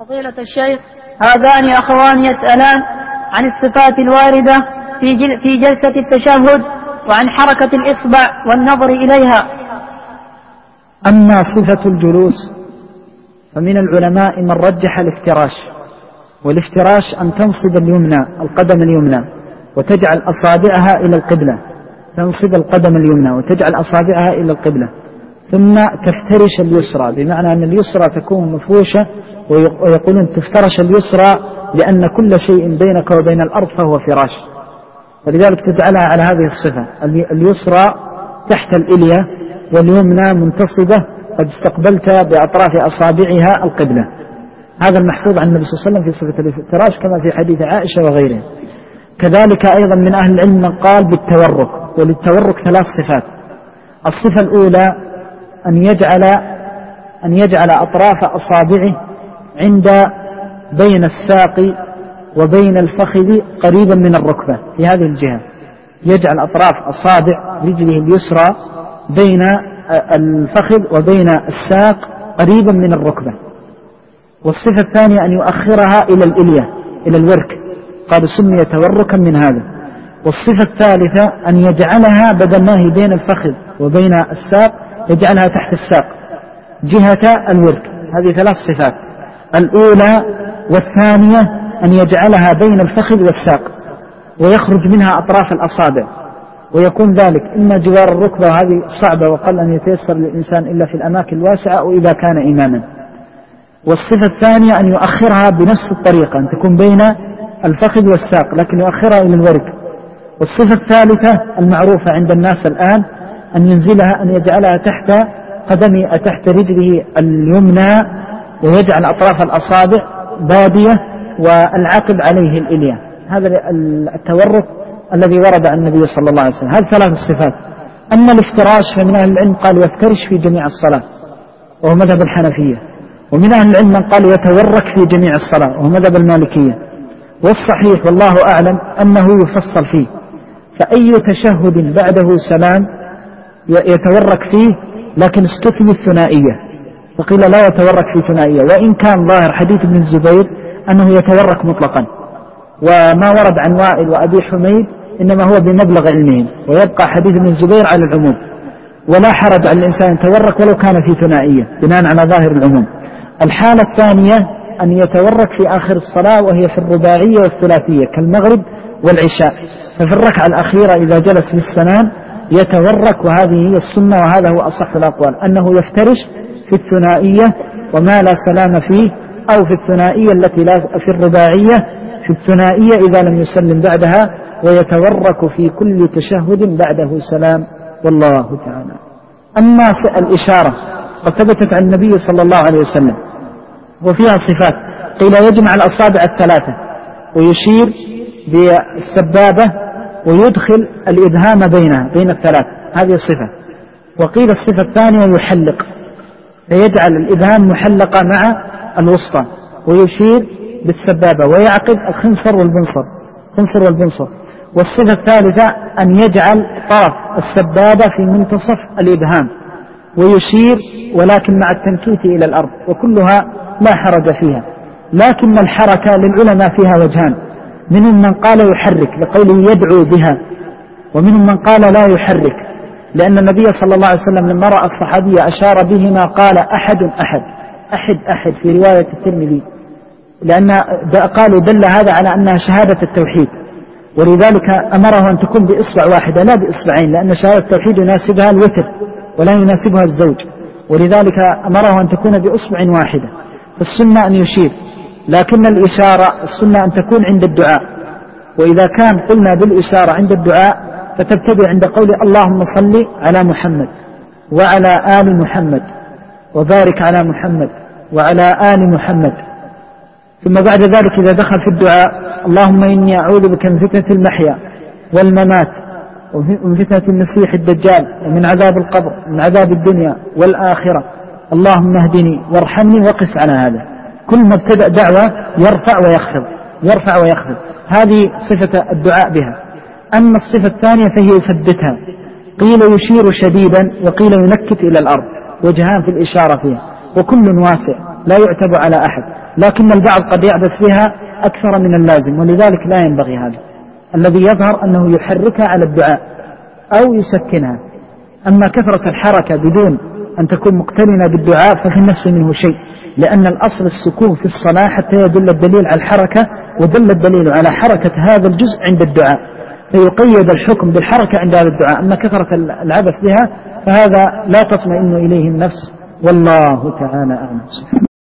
فضيلة الشيخ، هذان أخوان يسألان عن الصفات الواردة في جلسة التشهد وعن حركة الإصبع والنظر إليها. أما صفة الجلوس فمن العلماء من رجح الافتراش، والافتراش أن تنصب اليمنى القدم اليمنى وتجعل أصابعها إلى القبلة، تنصب القدم اليمنى وتجعل أصابعها إلى القبلة، ثم تفترش اليسرى، بمعنى أن اليسرى تكون مفروشة، ويقولون تفترش اليسرى لأن كل شيء بينك وبين الأرض فهو فراش، ولذلك تجعلها على هذه الصفة، اليسرى تحت الإلية واليمنى منتصبة قد استقبلت بأطراف أصابعها القبلة. هذا المحفوظ عن النبي صلى الله عليه وسلم في صفة الافتراش كما في حديث عائشة وغيره. كذلك أيضا من أهل العلم من قال بالتورك، وللتورك ثلاث صفات. الصفة الأولى أن يجعل أطراف أصابعه عند بين الساق وبين الفخذ قريبا من الركبة، في هذه الجهة يجعل أطراف أصابع رجله اليسرى بين الفخذ وبين الساق قريبا من الركبة. والصفة الثانية أن يؤخرها إلى الإلية إلى الورك، قال سمي توركا من هذا. والصفة الثالثة أن يجعلها بدل ما هي بين الفخذ وبين الساق يجعلها تحت الساق جهة الورك. هذه ثلاث صفات، الأولى والثانية أن يجعلها بين الفخذ والساق ويخرج منها أطراف الأصابع، ويكون ذلك إما جوار الركبة، وهذه صعبة وقل أن يتيسر للإنسان إلا في الأماكن الواسعة أو إذا كان إماما. والصفة الثانية أن يؤخرها بنفس الطريقة، أن تكون بين الفخذ والساق لكن يؤخرها إلى الورك. والصفة الثالثة المعروفة عند الناس الآن أن ينزلها، أن يجعلها تحت رجله اليمنى ويجعل أطراف الأصابع بادية والعقب عليه الإلية. هذا التورك الذي ورد عن النبي صلى الله عليه وسلم. هذه ثلاث الصفات. أما الافتراش فمن أهل العلم قال يفترش في جميع الصلاة وهو مذهب الحنفية، ومن أهل العلم من قال يتورك في جميع الصلاة وهو مذهب المالكية. والصحيح والله أعلم أنه يفصل فيه، فأي تشهد بعده سلام يتورك فيه، لكن استثني الثنائية، فقيل لا يتورك في ثنائية، وإن كان ظاهر حديث ابن الزبير أنه يتورك مطلقا، وما ورد عن وائل وأبي حميد إنما هو بمبلغ علمهم، ويبقى حديث ابن الزبير على العموم، ولا حرج على الإنسان يتورك ولو كان في ثنائية بناء على ظاهر العموم. الحالة الثانية أن يتورك في آخر الصلاة وهي في الرباعية والثلاثية كالمغرب والعشاء، ففي الركعة الأخيرة إذا جلس للسلام يتورك، وهذه هي السنة، وهذا هو أصح الأقوال، أنه يفترش في الثنائية وما لا سلام فيه، أو في الثنائية التي لا في الرباعية في الثنائية إذا لم يسلم بعدها، ويتورك في كل تشهد بعده سلام، والله تعالى. أما الإشارة قد ثبتت عن النبي صلى الله عليه وسلم وفيها صفات، قيل يجمع الأصابع الثلاثة ويشير بالسبابة ويدخل الإبهام بين الثلاث، هذه الصفة. وقيل الصفة الثانية يحلق، فيجعل الإبهام محلقة مع الوسطى ويشير بالسبابة ويعقد الخنصر والبنصر. والصفة الثالثة أن يجعل طرف السبابة في منتصف الإبهام ويشير، ولكن مع التنكيت إلى الأرض، وكلها لا حرج فيها، لكن الحركة للعلماء فيها وجهان، منهم من قال يحرك لقوله يدعو بها، ومنهم من قال لا يحرك، لأن النبي صلى الله عليه وسلم لما رأى الصحابي أشار بهما قال أحد في رواية الترمذي، لأن قالوا دل هذا على أنها شهادة التوحيد، ولذلك أمره أن تكون بإصبع واحدة لا بإصبعين، لأن شهادة التوحيد يناسبها الوتر ولا يناسبها الزوج، ولذلك أمره أن تكون بإصبع واحدة. فالسنة أن يشير، لكن الإشارة السنة أن تكون عند الدعاء، وإذا كان قلنا بالإشارة عند الدعاء فتبتدئ عند قول اللهم صل على محمد وعلى آل محمد وبارك على محمد وعلى آل محمد، ثم بعد ذلك إذا دخل في الدعاء اللهم إني أعوذ بك من فتنة المحيا والممات ومن فتنة المسيح الدجال ومن عذاب القبر ومن عذاب الدنيا والآخرة، اللهم اهدني وارحمني وقس على هذا. كل ما ابتدأ دعوة يرفع ويخفض، هذه صفة الدعاء بها. أما الصفة الثانية فهي يثبتها، قيل يشير شديدا وقيل ينكت إلى الأرض، وجهان في الإشارة فيها. وكل واسع لا يعتب على أحد، لكن البعض قد يعبث بها أكثر من اللازم، ولذلك لا ينبغي هذا. الذي يظهر أنه يحركها على الدعاء أو يسكنها. أما كثرة الحركة بدون أن تكون مقترنة بالدعاء ففي النفس منه شيء، لأن الأصل السكون في الصلاة حتى يدل الدليل على الحركة، ودل الدليل على حركة هذا الجزء عند الدعاء، فيقيد الحكم بالحركة عند هذا الدعاء. أما كثرة العبث بها فهذا لا تطمئن إليه النفس، والله تعالى أعلم.